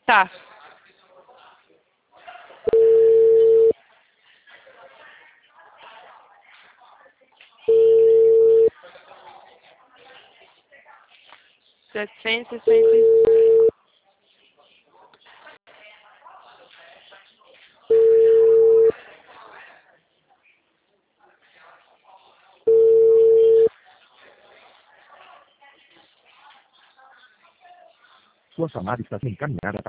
Tá. R$ 760. Sua chamada está sendo encaminhada